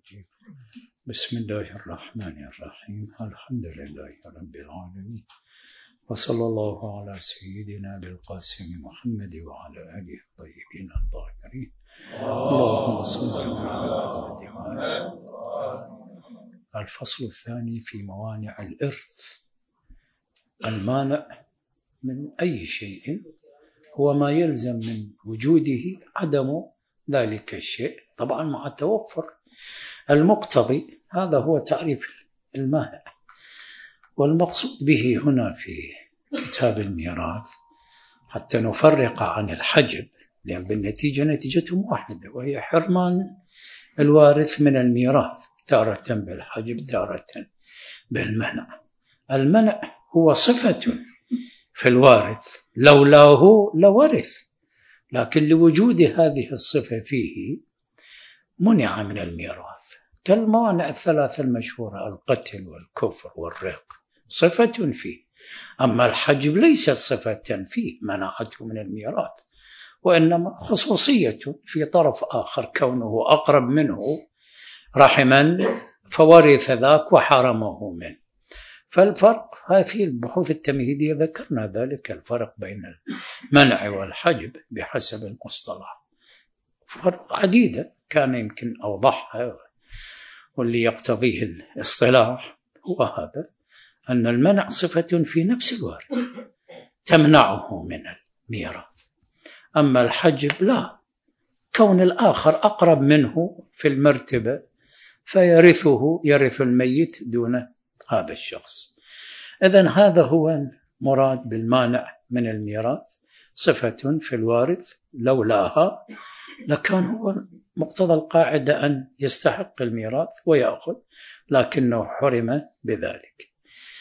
الرجيم. بسم الله الرحمن الرحيم. الحمد لله رب العالمين، وصلى الله على سيدنا بالقاسم محمد وعلى آله الطيبين الطاهرين. اللهم صل على محمد. الفصل الثاني في موانع الإرث. المانع من أي شيء هو ما يلزم من وجوده عدم ذلك الشيء، طبعا مع التوفر المقتضي. هذا هو تعريف المانع. والمقصود به هنا في كتاب الميراث حتى نفرق عن الحجب، لأن بالنتيجة نتيجتهم واحدة، وهي حرمان الوارث من الميراث، تارة بالحجب تارة بالمنع. المنع هو صفة في الوارث، لولاه لورث، لكن لوجود هذه الصفة فيه منع من الميراث، كالموانع الثلاثة المشهورة: القتل والكفر والرق، صفة فيه. أما الحجب ليست صفة فيه منعته من الميراث، وإنما خصوصية في طرف آخر، كونه أقرب منه رحما فورث ذاك وحرمه منه. فالفرق في البحوث التمهيدية ذكرنا ذلك، الفرق بين المنع والحجب بحسب المصطلح. فرق عديدة كان يمكن أوضحها، واللي يقتضيه الاصطلاح هو هذا: أن المنع صفة في نفس الوارث تمنعه من الميراث. أما الحجب لا، كون الآخر أقرب منه في المرتبة فيرثه، يرث الميت دون هذا الشخص. إذن هذا هو مراد بالمانع من الميراث، صفة في الوارث لولاها لكان هو مقتضى القاعدة أن يستحق الميراث ويأخذ، لكنه حرم بذلك.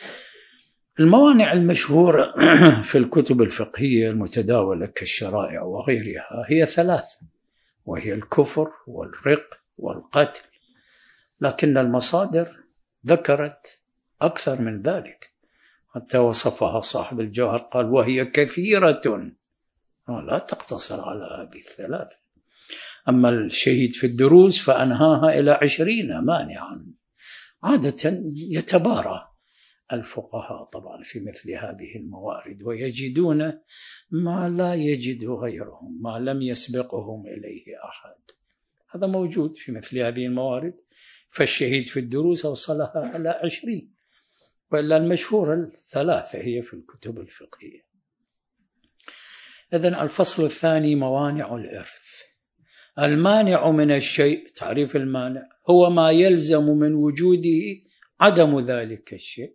الموانع المشهورة في الكتب الفقهية المتداولة كالشرائع وغيرها هي ثلاث، وهي الكفر والرق والقتل، لكن المصادر ذكرت أكثر من ذلك، حتى وصفها صاحب الجوهر قال: وهي كثيرة، لا تقتصر على هذه الثلاث. أما الشهيد في الدروز فأنهاها إلى 20 مانعا. عادة يتبارى الفقهاء طبعا في مثل هذه الموارد، ويجدون ما لا يجد غيرهم، ما لم يسبقهم إليه أحد. هذا موجود في مثل هذه الموارد، فالشهيد في الدروز أوصلها على 20، وإلا المشهورة الثلاثة هي في الكتب الفقهية. إذن الفصل الثاني موانع الإرث. المانع من الشيء، تعريف المانع هو ما يلزم من وجوده عدم ذلك الشيء.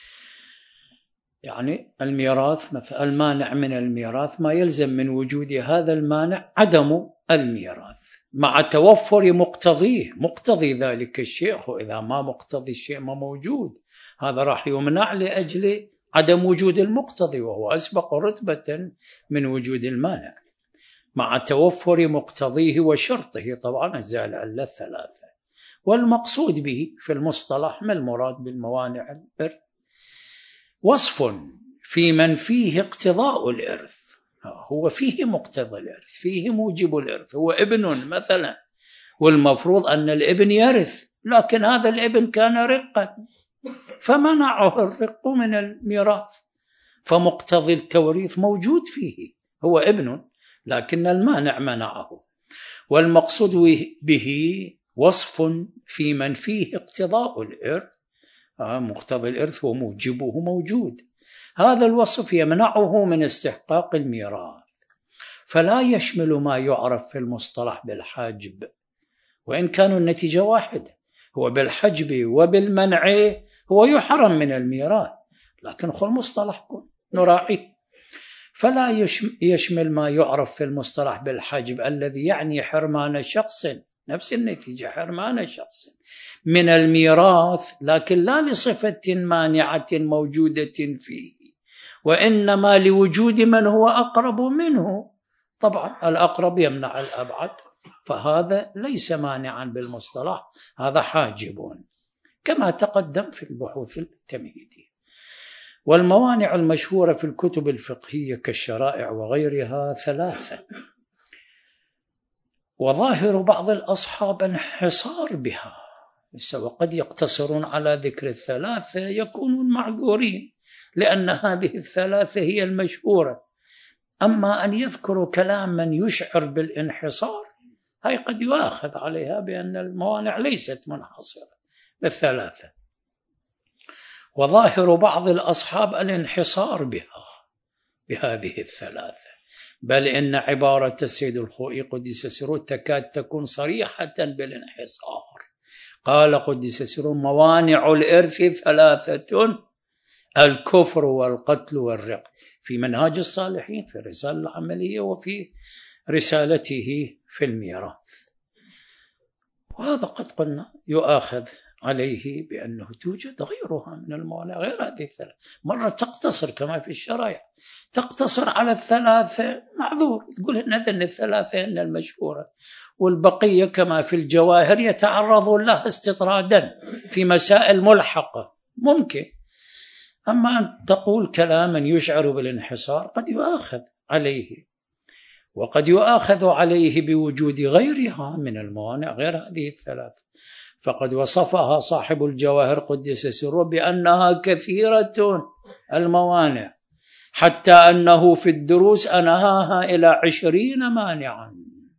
يعني الميراث مثلا، المانع من الميراث ما يلزم من وجود هذا المانع عدم الميراث مع توفر مقتضيه، مقتضي ذلك الشيء. وإذا ما مقتضي الشيء ما موجود، هذا راح يمنع لأجل عدم وجود المقتضي، وهو أسبق رتبة من وجود المانع، مع توفر مقتضيه وشرطه. طبعا الزال على الثلاثة. والمقصود به في المصطلح ما المراد بالموانع الإرث؟ وصف في من فيه اقتضاء الإرث، هو فيه مقتضى الإرث، فيه موجب الإرث. هو ابن مثلا، والمفروض أن الابن يرث، لكن هذا الابن كان رقا فمنعه الرق من الميراث، فمقتضي التوريث موجود فيه، هو ابن، لكن المانع منعه. والمقصود به وصف في من فيه اقتضاء الإرث، مقتضى الإرث وموجبه موجود. هذا الوصف يمنعه من استحقاق الميراث، فلا يشمل ما يعرف في المصطلح بالحجب، وإن كانوا النتيجة واحدة، هو بالحجب وبالمنع هو يحرم من الميراث، لكن خل مصطلح نراعيه. فلا يشمل ما يعرف في المصطلح بالحجب الذي يعني حرمان شخص، نفس النتيجة، حرمان شخص من الميراث، لكن لا لصفة مانعة موجودة فيه، وإنما لوجود من هو أقرب منه. طبعا الأقرب يمنع الأبعد، فهذا ليس مانعا بالمصطلح، هذا حاجب كما تقدم في البحوث التمهيدية. والموانع المشهورة في الكتب الفقهية كالشرائع وغيرها ثلاثة، وظاهر بعض الأصحاب انحصار بها، وقد يقتصرون على ذكر الثلاثة يكونون معذورين، لأن هذه الثلاثة هي المشهورة. أما أن يذكروا كلاما يشعر بالانحصار، هاي قد يؤاخذ عليها بأن الموانع ليست منحصرة بالثلاثة. وظاهر بعض الأصحاب الانحصار بهذه الثلاثة، بل إن عبارة السيد الخوئي قدس سره تكاد تكون صريحة بالانحصار. قال قدس سره: موانع الإرث ثلاثة: الكفر والقتل والرق، في منهاج الصالحين، في الرسالة العملية، وفي رسالته في الميراث. وهذا قد قلنا يؤاخذ عليه بأنه توجد غيرها من الموانع غير هذه الثلاث. مرة تقتصر كما في الشرائع، تقتصر على الثلاثة، معذور، تقول إن الثلاثة إن المشهورة، والبقية كما في الجواهر يتعرض لها استطرادا في مسائل ملحقة ممكن. أما أن تقول كلاما يشعر بالانحصار قد يؤاخذ عليه، وقد يؤاخذ عليه بوجود غيرها من الموانع غير هذه الثلاث. فقد وصفها صاحب الجواهر قدس سره بأنها كثيرة الموانع، حتى أنه في الدروس أنهاها إلى 20 مانعا.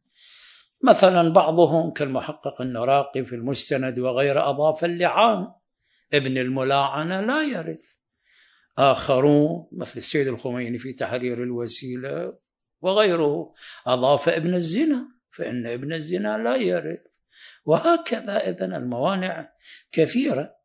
مثلا بعضهم كالمحقق النراقي في المستند وغير أضاف اللعان، ابن الملاعنة لا يرث. آخرون مثل السيد الخميني في تحرير الوسيلة وغيره أضاف ابن الزنا، فإن ابن الزنا لا يرث. وهكذا إذن الموانع كثيرة.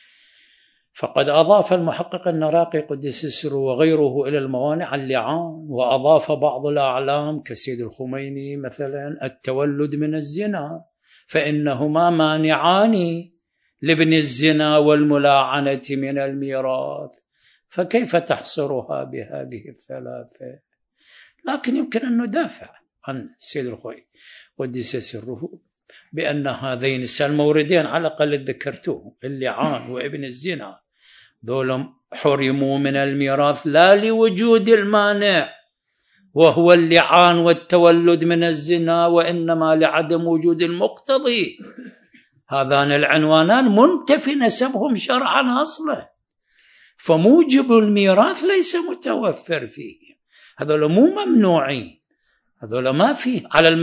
فقد أضاف المحقق النراقي قدس سره وغيره إلى الموانع اللعان، وأضاف بعض الأعلام كالسيد الخميني مثلا التولد من الزنا، فإنهما مانعان لابن الزنا والملاعنة من الميراث، فكيف تحصرها بهذه الثلاثة؟ لكن يمكن أن ندافع عن السيد الخوئي قدس سره بأن هذين الموردين على الأقل ذكرتوه، اللعان وابن الزنا، ذول حرموا من الميراث لا لوجود المانع وهو اللعان والتولد من الزنا، وإنما لعدم وجود المقتضي. هذان العنوانان منتفي نسبهم شرعا أصلا، فموجب الميراث ليس متوفر فيه. هذول مو ممنوعين، هذول ما فيه.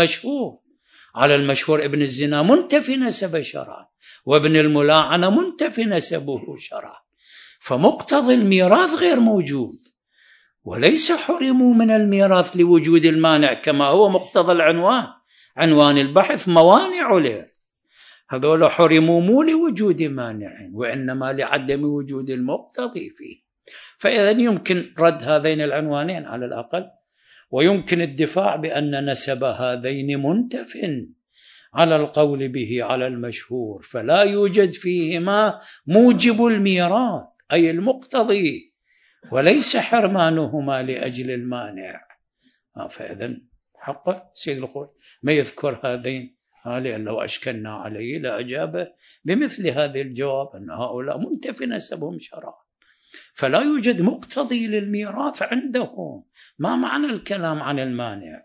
على المشهور ابن الزنا منتفي نسبه شرعا، وابن الملاعنة منتفي نسبه شرعا، فمقتضي الميراث غير موجود، وليس حرموا من الميراث لوجود المانع كما هو مقتضى عنوان البحث موانع الإرث. هذول حرموا مو لوجود مانع، وإنما لعدم وجود المقتضي فيه. فإذا يمكن رد هذين العنوانين على الأقل، ويمكن الدفاع بأن نسب هذين منتف على القول به على المشهور، فلا يوجد فيهما موجب الميراث أي المقتضي، وليس حرمانهما لأجل المانع. فإذا حق سيد الخوئي ما يذكر هذين، لأن لو أشكلنا عليه لأجاب بمثل هذه الجواب أن هؤلاء منتف نسبهم شرعا، فلا يوجد مقتضي للميراث عندهم. ما معنى الكلام عن المانع؟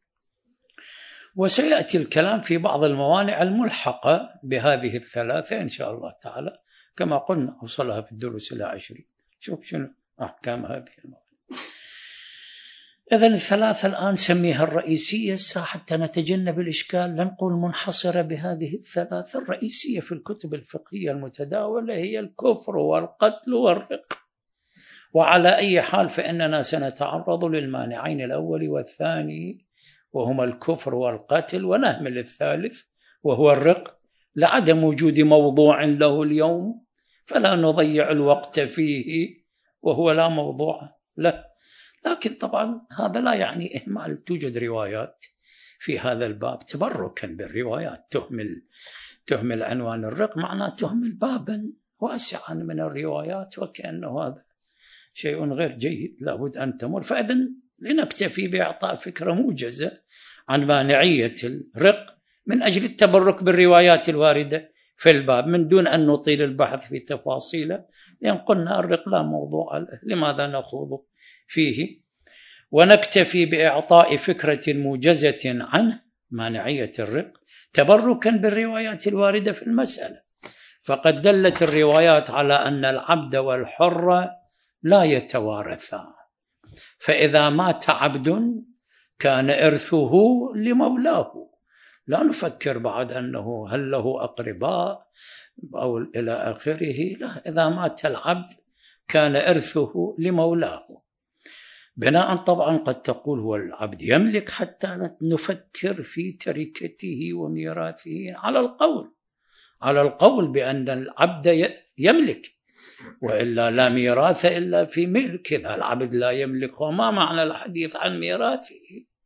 وسيأتي الكلام في بعض الموانع الملحقة بهذه الثلاثة إن شاء الله تعالى، كما قلنا أوصلها في الدروس إلى 20. شوف شنو أحكام هذه الموانع. إذن الثلاثة الآن سميها الرئيسية حتى نتجنب الإشكال، لا نقول منحصرة بهذه الثلاثة. الرئيسية في الكتب الفقهية المتداولة هي الكفر والقتل والرق. وعلى أي حال فإننا سنتعرض للمانعين الأول والثاني، وهما الكفر والقتل، ونهمل الثالث وهو الرق لعدم وجود موضوع له اليوم، فلا نضيع الوقت فيه وهو لا موضوع له. لكن طبعا هذا لا يعني إهمال، توجد روايات في هذا الباب تبركا بالروايات، تهمل عنوان الرق معناه تهمل بابا واسعا من الروايات، وكأنه هذا شيء غير جيد لابد أن تمر. فإذن لنكتفي بإعطاء فكرة موجزة عن مانعية الرق من أجل التبرك بالروايات الواردة في الباب، من دون أن نطيل البحث في تفاصيله، لأن قلنا الرق لا موضوع له، لماذا نخوض فيه؟ ونكتفي بإعطاء فكرة موجزة عن مانعية الرق تبركا بالروايات الواردة في المسألة. فقد دلت الروايات على أن العبد والحر لا يتوارثان، فإذا مات عبد كان إرثه لمولاه، لا نفكر بعد أنه هل له أقرباء أو إلى آخره، لا، إذا مات العبد كان إرثه لمولاه. بناء طبعا قد تقول هو العبد يملك حتى نفكر في تركته وميراثه، على القول بأن العبد يملك، وإلا لا ميراث إلا في ملك. إذا العبد لا يملك وما معنى الحديث عن ميراثه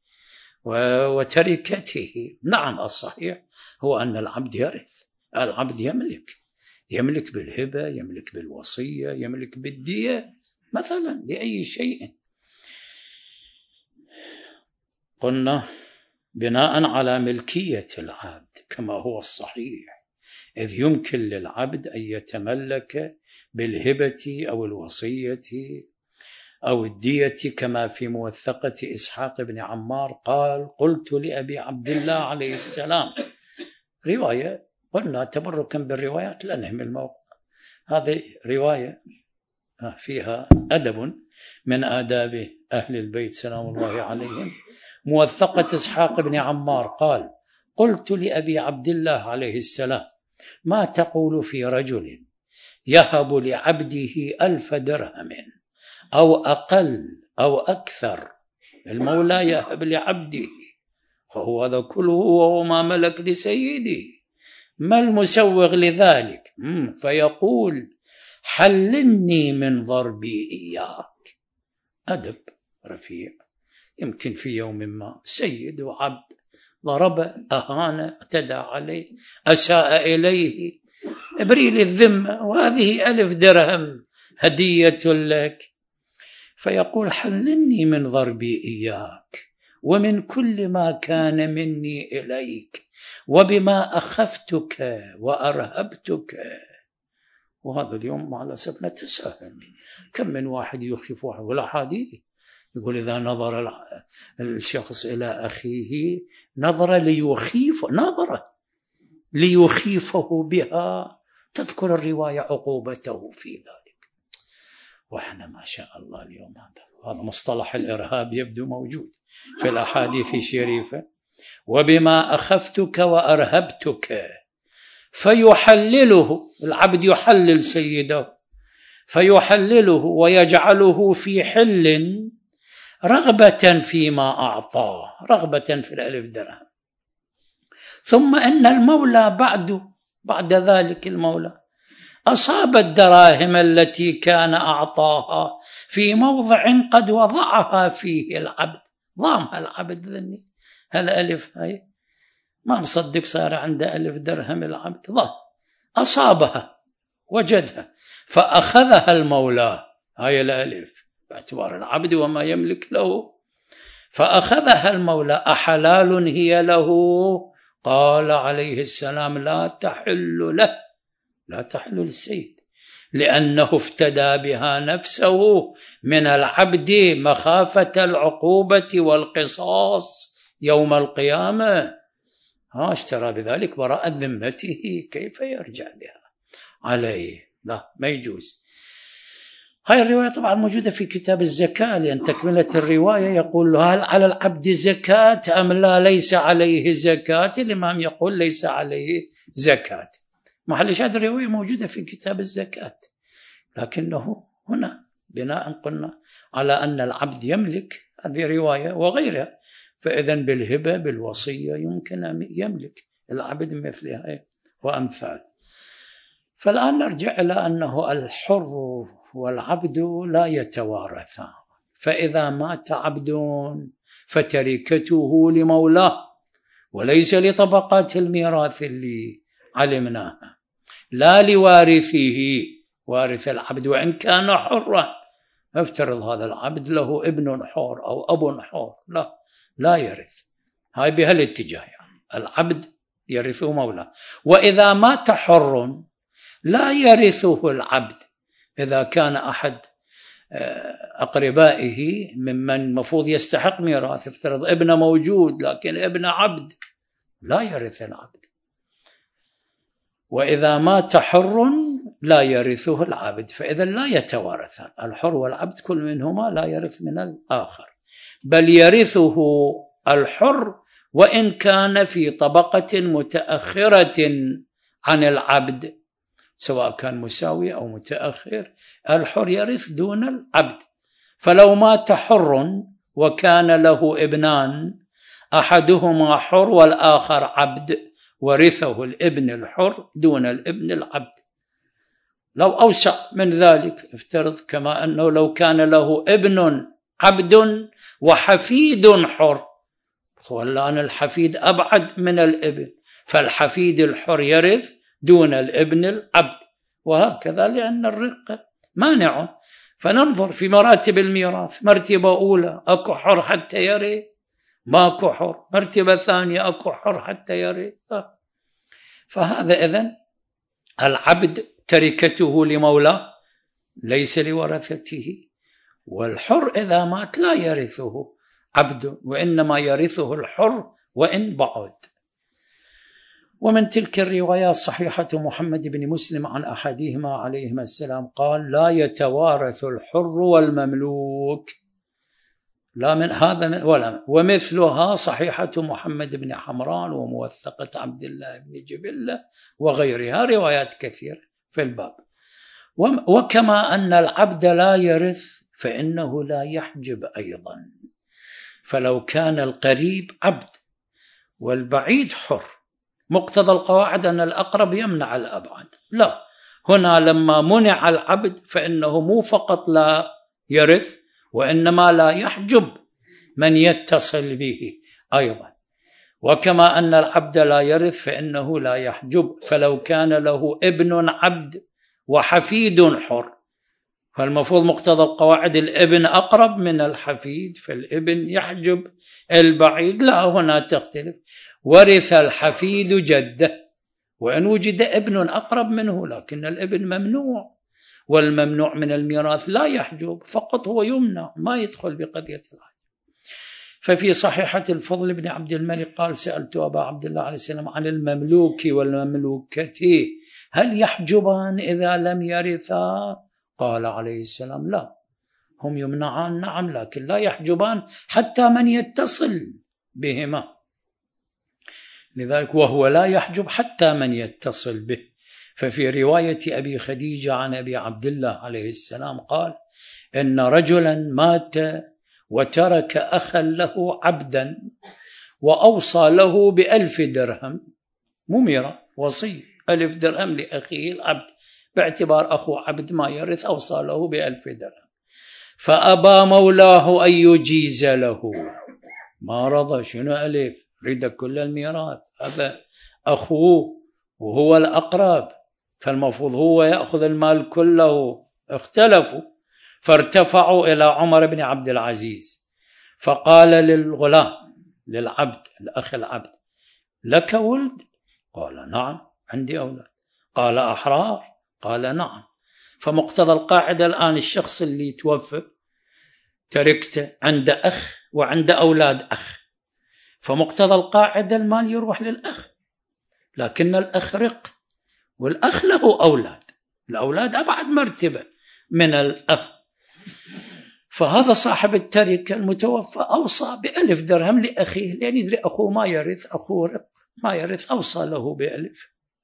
وتركته؟ نعم، الصحيح هو أن العبد يرث، العبد يملك بالهبة، يملك بالوصية، يملك بالدية مثلا، لأي شيء. قلنا بناء على ملكية العبد كما هو الصحيح، إذ يمكن للعبد أن يتملك بالهبة أو الوصية أو الدية، كما في موثقة إسحاق بن عمار قال: قلت لأبي عبد الله عليه السلام، رواية، قلنا تبركا بالروايات لا نهمل الموقع، هذه رواية فيها أدب من آداب أهل البيت سلام الله عليهم. موثقة إسحاق بن عمار قال: قلت لأبي عبد الله عليه السلام: ما تقول في رجل يهب لعبده 1000 درهم أو أقل أو أكثر؟ المولى يهب لعبده، فهو هذا كله وهو ما ملك لسيده، ما المسوغ لذلك؟ فيقول: حلني من ضربي إياك. أدب رفيع. يمكن في يوم ما سيد وعبد ضرب، أهان، اعتدى عليه، أساء إليه، ابري للذمة، وهذه 1000 درهم هدية لك. فيقول: حلني من ضربي إياك ومن كل ما كان مني إليك وبما أخفتك وأرهبتك. وهذا اليوم مع الأسف نتساهل، كم من واحد يخيف واحد، ولا حديث يقول إذا نظر الشخص إلى أخيه نظرة ليخيفه بها، تذكر الرواية عقوبته في ذلك. وإحنا ما شاء الله اليوم هذا مصطلح الإرهاب يبدو موجود في الأحاديث الشريفة: وبما أخفتك وأرهبتك. فيحلله العبد، يحلل سيده، فيحلله ويجعله في حل رغبة فيما أعطاه، رغبة في 1000 درهم. ثم أن المولى بعد ذلك المولى أصاب الدراهم التي كان أعطاها في موضع قد وضعها فيه العبد، ضامها العبد ذني، هالألف هاي ما مصدق صار عنده 1000 درهم العبد، أصابها، وجدها، فأخذها المولى، هاي الألف باعتبار العبد وما يملك له، فأخذها المولى. أحلال هي له؟ قال عليه السلام: لا تحل له، لا تحل للسيد، لأنه افتدى بها نفسه من العبد مخافة العقوبة والقصاص يوم القيامة، اشترى بذلك براءة ذمته، كيف يرجع بها عليه؟ لا، ما يجوز. هاي الرواية طبعا موجودة في كتاب الزكاة، لأن تكملة الرواية يقول: هل على العبد زكاة أم لا؟ ليس عليه زكاة. الإمام يقول: ليس عليه زكاة. محل شاهد الرواية موجودة في كتاب الزكاة، لكنه هنا بناء قلنا على أن العبد يملك، هذه رواية وغيرها، فإذن بالهبة بالوصية يمكن أن يملك العبد مثلها وأمثال. فالآن نرجع إلى أنه الحر والعبد لا يتوارثان، فإذا مات عبد فتركته لمولاه وليس لطبقات الميراث اللي علمناها، لا لوارثه، وارث العبد وإن كان حرا. افترض هذا العبد له ابن حر أو أب حر، لا يرث. هاي بهالاتجاه، يعني العبد يرثه مولاه. وإذا مات حر لا يرثه العبد، إذا كان أحد أقربائه ممن مفروض يستحق ميراث، افترض ابن موجود لكن ابن عبد، لا يرث العبد. وإذا مات حر لا يرثه العبد، فإذا لا يتوارثان، الحر والعبد كل منهما لا يرث من الآخر، بل يرثه الحر وإن كان في طبقة متأخرة عن العبد، سواء كان مساوي أو متأخر، الحر يرث دون العبد. فلو مات حر وكان له ابنان، أحدهما حر والآخر عبد، ورثه الابن الحر دون الابن العبد. لو أوسع من ذلك، افترض كما أنه لو كان له ابن عبد وحفيد حر، والآن الحفيد أبعد من الابن، فالحفيد الحر يرث دون الابن العبد، وهكذا، لأن الرق مانع. فننظر في مراتب الميراث، مرتبة أولى أكو حر حتى يرث، ماكو حر، مرتبة ثانية أكو حر حتى يرث. فهذا إذن العبد تركته لمولاه ليس لورثته، والحر إذا مات لا يرثه عبد، وإنما يرثه الحر وإن بعد. ومن تلك الروايات صحيحة محمد بن مسلم عن أحدهما عليهما السلام قال: لا يتوارث الحر والمملوك، لا من هذا من ولا. ومثلها صحيحة محمد بن حمران وموثقة عبد الله بن جبلة وغيرها، روايات كثيرة في الباب. وكما أن العبد لا يرث فإنه لا يحجب أيضا، فلو كان القريب عبد والبعيد حر، مقتضى القواعد أن الأقرب يمنع الأبعد، لا، هنا لما منع العبد فإنه مو فقط لا يرث، وإنما لا يحجب من يتصل به أيضا. وكما أن العبد لا يرث فإنه لا يحجب، فلو كان له ابن عبد وحفيد حر، فالمفروض مقتضى القواعد الابن أقرب من الحفيد، فالابن يحجب البعيد، لا، هنا تختلف. ورث الحفيد جده وإن وجد ابن أقرب منه، لكن الابن ممنوع، والممنوع من الميراث لا يحجب، فقط هو يمنع، ما يدخل بقضية الحج. ففي صحيحة الفضل بن عبد الملك قال: سألت أبا عبد الله عليه السلام عن المملوك والمملوكة هل يحجبان إذا لم يرثا؟ قال عليه السلام: لا، هم يمنعان نعم، لكن لا يحجبان حتى من يتصل بهما، لذلك وهو لا يحجب حتى من يتصل به. ففي رواية أبي خديجة عن أبي عبد الله عليه السلام قال: إن رجلا مات وترك أخا له عبدا وأوصى له ب1000 درهم، مو ميراث، وصي 1000 درهم لأخيه العبد، باعتبار أخوه عبد ما يرث، أوصى له ب1000 درهم، فأبى مولاه أن يجيز له، ما رضى. شنو 1000؟ ريد كل الميراث، هذا أخوه وهو الأقرب، فالمفروض هو يأخذ المال كله. اختلفوا، فارتفعوا إلى عمر بن عبد العزيز، فقال للغلام للعبد الأخ العبد: لك ولد؟ قال: نعم، عندي أولاد. قال: أحرار؟ قال: نعم. فمقتضى القاعدة الآن الشخص اللي توفى تركته عنده أخ وعنده أولاد أخ، فمقتضى القاعدة المال يروح للأخ، لكن الأخ رق والأخ له أولاد، الأولاد أبعد مرتبة من الأخ. فهذا صاحب التركة المتوفى أوصى ب1000 درهم لأخيه، لأن يدري أخوه ما يرث، أخوه رق ما يرث، أوصى له ب1000.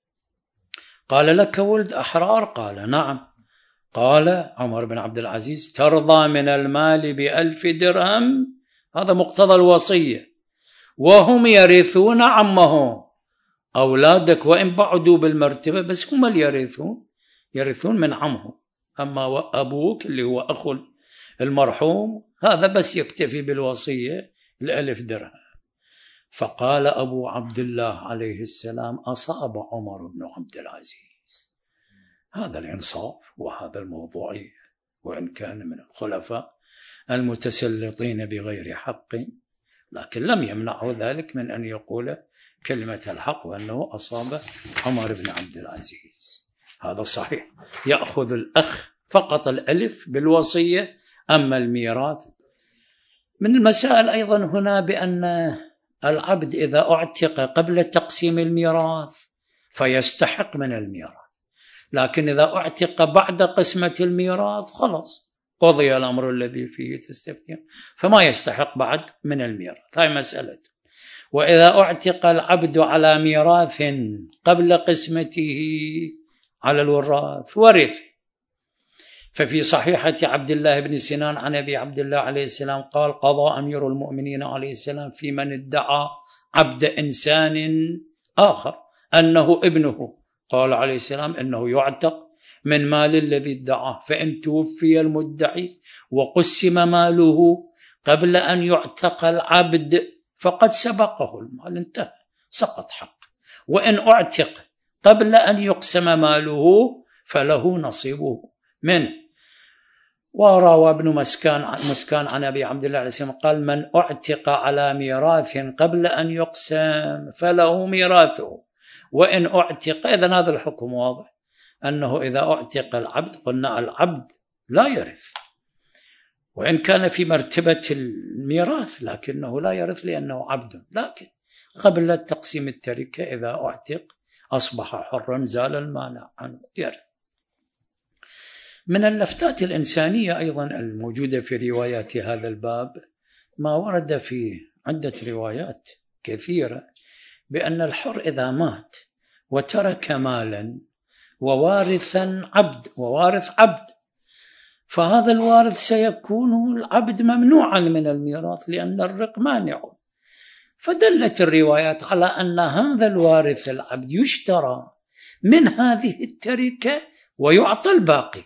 قال: لك ولد أحرار؟ قال: نعم. قال عمر بن عبد العزيز: ترضى من المال ب1000 درهم؟ هذا مقتضى الوصية، وهم يرثون عمهم، أولادك وإن بعدوا بالمرتبة بس هم اللي يرثون من عمهم، أما أبوك اللي هو أخو المرحوم هذا بس يكتفي بالوصية 1000 درهم. فقال أبو عبد الله عليه السلام: أصاب عمر بن عبد العزيز، هذا الإنصاف وهذا الموضوعية، وإن كان من الخلفاء المتسلطين بغير حق، لكن لم يمنعه ذلك من أن يقول كلمة الحق، وأنه أصاب عمر بن عبد العزيز. هذا صحيح، يأخذ الأخ فقط 1000 بالوصية، أما الميراث. من المسائل أيضا هنا بأن العبد إذا اعتق قبل تقسيم الميراث فيستحق من الميراث. لكن إذا اعتق بعد قسمة الميراث خلاص قضي الأمر الذي فيه تستفتيان، فما يستحق بعد من الميراث. هاي مسألة. وإذا اعتق العبد على ميراث قبل قسمته على الوراث ورث. ففي صحيحة عبد الله بن سنان عن أبي عبد الله عليه السلام قال: قضى أمير المؤمنين عليه السلام في من ادعى عبد إنسان آخر أنه ابنه، قال عليه السلام: إنه يعتق من مال الذي ادعاه، فإن توفي المدعي وقسم ماله قبل أن يعتق العبد فقد سبقه المال، انتهى، سقط حق. وإن اعتق قبل أن يقسم ماله فله نصيبه منه. وروى ابن مسكان عن أبي عبد الله عليه السلام قال: من اعتق على ميراث قبل أن يقسم فله ميراثه، وإن اعتق. إذن هذا الحكم واضح، أنه إذا اعتق العبد قلنا العبد لا يرث، وإن كان في مرتبة الميراث لكنه لا يرث لأنه عبد، لكن قبل تقسيم التركة إذا اعتق أصبح حرا، زال المانع عنه، يرث. من اللفتات الإنسانية أيضا الموجودة في روايات هذا الباب ما ورد في عدة روايات كثيرة بأن الحر إذا مات وترك مالا ووارث عبد، فهذا الوارث سيكون العبد ممنوعا من الميراث لأن الرق مانع. فدلت الروايات على أن هذا الوارث العبد يشترى من هذه التركة ويعطى الباقي،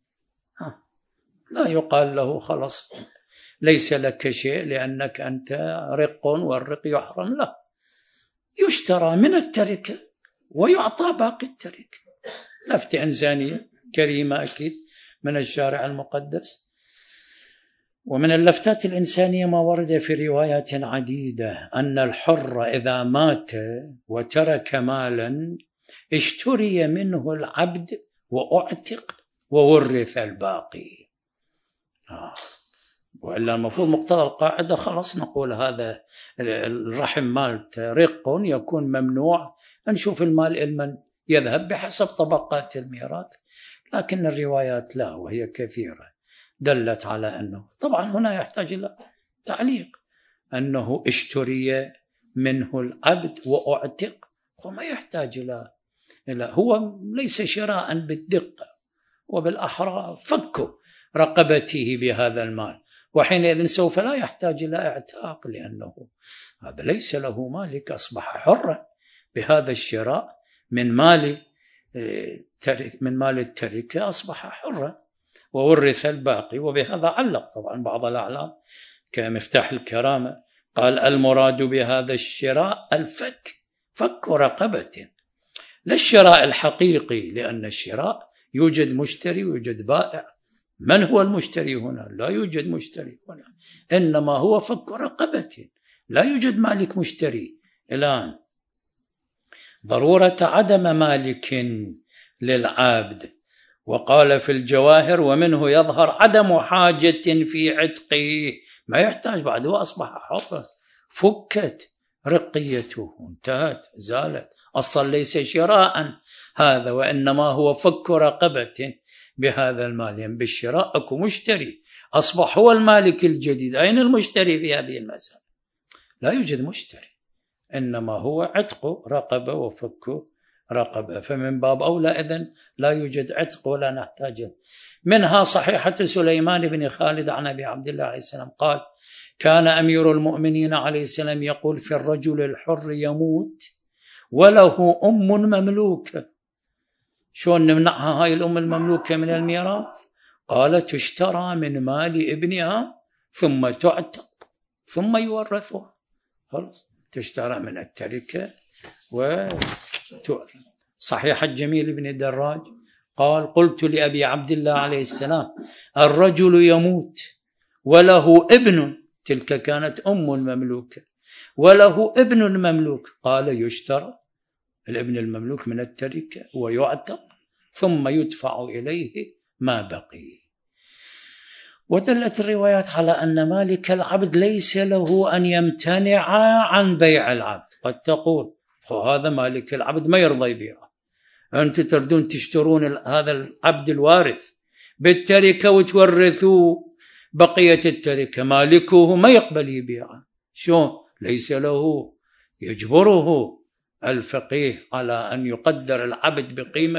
لا يقال له خلاص ليس لك شيء لأنك أنت رق والرق يحرم، لا، يشترى من التركة ويعطى باقي التركة. لفتة إنسانية كريمة أكيد من الشارع المقدس. ومن اللفتات الإنسانية ما ورد في روايات عديدة أن الحر إذا مات وترك مالا اشتري منه العبد وأعتق وورث الباقي. وإلا المفروض مقتضى القاعدة خلاص نقول هذا الرحم مال رق يكون ممنوع، نشوف المال المن يذهب بحسب طبقات الميراث. لكن الروايات لا، وهي كثيرة، دلت على أنه طبعا هنا يحتاج إلى تعليق أنه اشتري منه العبد وأعتق، وما يحتاج إلى هو ليس شراء بالدقة، وبالأحرى فك رقبته بهذا المال، وحينئذ سوف لا يحتاج إلى اعتاق لأنه هذا ليس له مالك، أصبح حرا بهذا الشراء من مال التركة، أصبح حرا وورث الباقي. وبهذا علق طبعا بعض الأعلام كمفتاح الكرامة، قال: المراد بهذا الشراء فك رقبة، لا الشراء الحقيقي، لأن الشراء يوجد مشتري ويوجد بائع. من هو المشتري هنا؟ لا يوجد مشتري هنا، إنما هو فك رقبة، لا يوجد مالك مشتري الآن. ضرورة عدم مالك للعبد. وقال في الجواهر: ومنه يظهر عدم حاجة في عتقه، ما يحتاج بعد، هو أصبح حرا، فكت رقيته، انتهت، زالت، أصلا ليس شراء هذا، وإنما هو فك رقبة بهذا المال. يعني بالشراء أكو مشتري، أصبح هو المالك الجديد. أين المشتري في هذه المسألة؟ لا يوجد مشتري، إنما هو عتق رقبة وفك رقبة، فمن باب أولى إذن لا يوجد عتق ولا نحتاج. منها صحيحة سليمان بن خالد عن أبي عبد الله عليه السلام قال: كان أمير المؤمنين عليه السلام يقول في الرجل الحر يموت وله أم مملوكة. شلون نمنعها هاي الأم المملوكة من الميراث؟ قال: تشترى من مال ابنها ثم تعتق ثم يورثها، خلاص تشترى من التركة وتورث. صحيح الجميل بن دراج قال: قلت لأبي عبد الله عليه السلام: الرجل يموت وله ابن، تلك كانت أم مملوكة، وله ابن مملوك، قال: يشترى الابن المملوك من التركة ويعتق ثم يدفع إليه ما بقي. ودلت الروايات على أن مالك العبد ليس له أن يمتنع عن بيع العبد. قد تقول وهذا مالك العبد ما يرضى يبيعه. أنتم تردون تشترون هذا العبد الوارث بالتركة وتورثوا بقية التركة، مالكه ما يقبل يبيعه. شو ليس له؟ يجبره الفقيه على أن يقدر العبد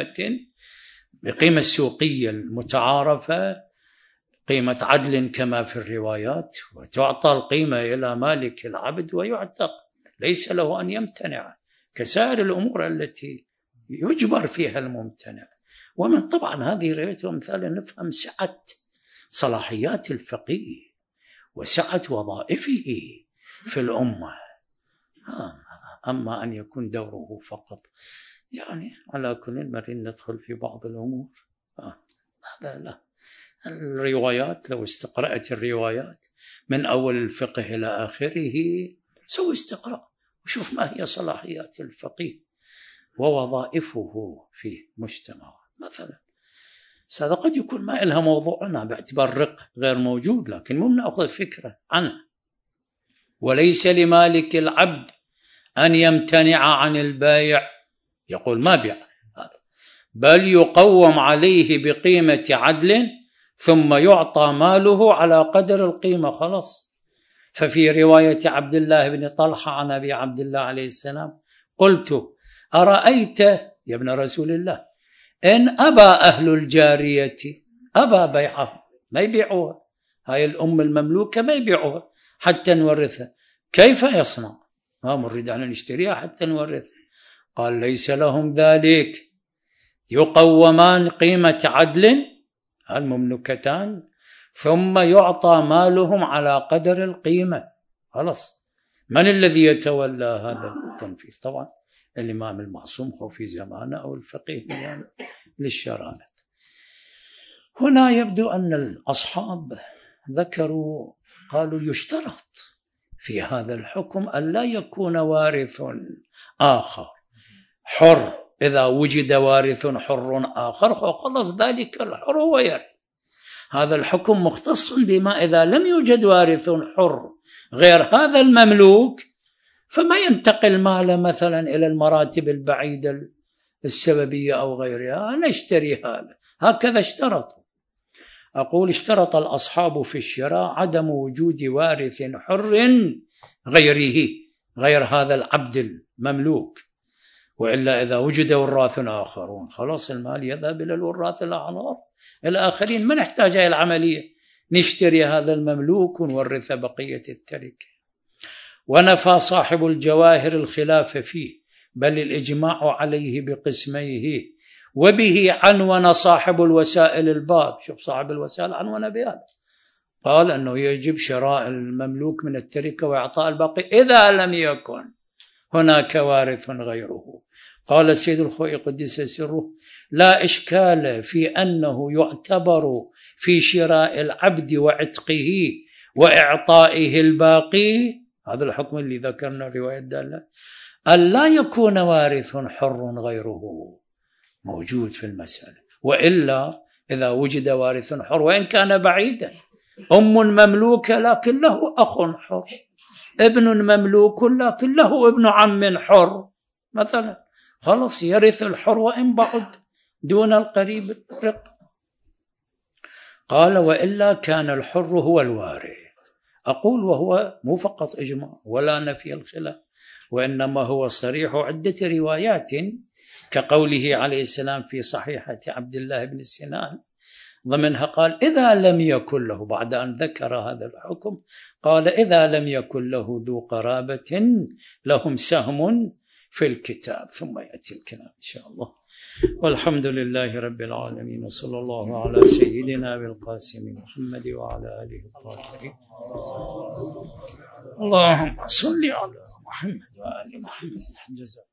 بقيمة السوقية المتعارفة، قيمة عدل كما في الروايات، وتعطى القيمة إلى مالك العبد ويعتق، ليس له أن يمتنع كسائر الأمور التي يجبر فيها الممتنع. ومن طبعا هذه الرواية ومثال نفهم سعة صلاحيات الفقيه وسعة وظائفه في الأمة. أما أن يكون دوره فقط يعني على كل مرة ندخل في بعض الأمور هذا لا. الروايات لو استقرأت الروايات من أول الفقه إلى آخره، سوي استقراء وشوف ما هي صلاحيات الفقيه ووظائفه في مجتمع. مثلا هذا قد يكون ما لها موضوعنا باعتبار الرق غير موجود، لكن ممكن نأخذ فكرة عنه. وليس لمالك العبد أن يمتنع عن البائع، يقول ما بيع هذا، بل يقوم عليه بقيمة عدل ثم يعطى ماله على قدر القيمة. خلاص. ففي رواية عبد الله بن طلحة عن أبي عبد الله عليه السلام قلت أرأيت يا ابن رسول الله إن أبى أهل الجارية، أبى بيعها، ما يبيعوها، هاي الأم المملوكة ما يبيعوها حتى نورثها، كيف يصنع؟ ما نريد أن نشتريها حتى نورثها. قال ليس لهم ذلك، يقومان قيمة عدل المملوكتان ثم يعطى مالهم على قدر القيمة. خلاص. من الذي يتولى هذا التنفيذ؟ طبعا الإمام المعصوم هو في زمانه أو الفقيه للشرانة. هنا يبدو أن الأصحاب ذكروا قالوا يشترط في هذا الحكم أن لا يكون وارث آخر حر. إذا وجد وارث حر آخر خلص ذلك الحر هو يرث. هذا الحكم مختص بما إذا لم يوجد وارث حر غير هذا المملوك فما ينتقل ماله مثلا إلى المراتب البعيدة السببية أو غيرها، نشتري هذا. هكذا اشترطوا. أقول اشترط الأصحاب في الشراء عدم وجود وارث حر غيره، غير هذا العبد المملوك، وإلا إذا وجد وراث آخرون خلاص المال يذهب إلى الوراث الآخرين، ما نحتاج إلى العملية، نشتري هذا المملوك ونورث بقية التركة. ونفى صاحب الجواهر الخلاف فيه، بل الإجماع عليه بقسميه، وبه عنون صاحب الوسائل الباب. شوف صاحب الوسائل عنون بهذا، قال أنه يجب شراء المملوك من التركة وإعطاء الباقي إذا لم يكن هناك وارث غيره. قال السيد الخوئي قدس سره لا إشكال في أنه يعتبر في شراء العبد وعتقه وإعطائه الباقي، هذا الحكم اللي ذكرنا الرواية الدالة، أن لا يكون وارث حر غيره موجود في المسألة. وإلا إذا وجد وارث حر وإن كان بعيدا، أم مملوكة لكن له أخ حر، ابن مملوك لكن له ابن عم حر مثلا، خلاص يرث الحر وإن بعد دون القريب الرق. قال وإلا كان الحر هو الوارث. أقول وهو مو فقط إجماع ولا نفي الخلاف، وإنما هو صريح عدة روايات، كقوله عليه السلام في صحيحة عبد الله بن سنان ضمنها قال إذا لم يكن له، بعد أن ذكر هذا الحكم قال إذا لم يكن له ذو قرابة لهم سهم في الكتاب، ثم يأتي الكلام إن شاء الله. والحمد لله رب العالمين، وصلى الله على سيدنا بالقاسم محمد وعلى آله الطاهرين. اللهم صل على محمد وآل محمد. جزاك